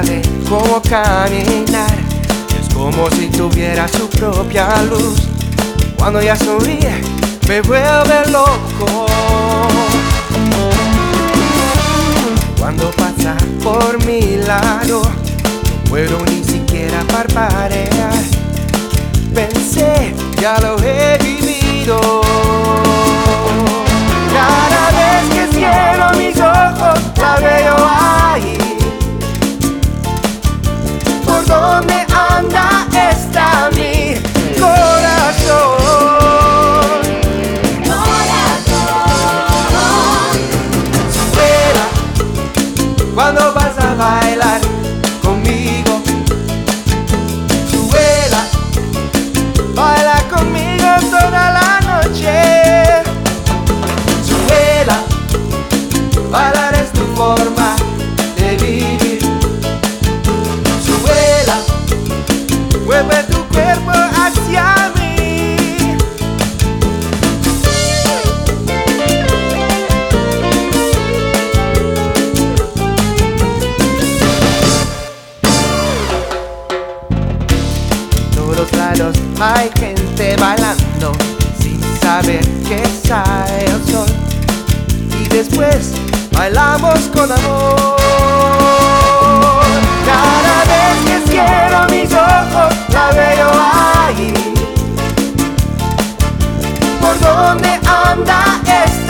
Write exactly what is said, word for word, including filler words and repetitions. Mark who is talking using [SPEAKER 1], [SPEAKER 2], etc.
[SPEAKER 1] sabe cómo caminar. Es como si tuviera su propia luz. Cuando ella sonríe, me vuelve loco. Cuando pasa por mi lado, no puedo ni siquiera parpadear. Pensé, ya lo he vivido. Cada vez que cierro mis ojos, la veo ahí. ¿Por dónde anda está mi corazón? Cuando vas a bailar conmigo, suela, baila conmigo toda la noche. Suela, bailar es tu forma de vivir. Suela, mueve tu cuerpo hacia mí. Lados hay gente bailando sin saber que sale el sol, y después bailamos con amor. Cada vez que cierro mis ojos, la veo ahí. ¿Por dónde anda esta?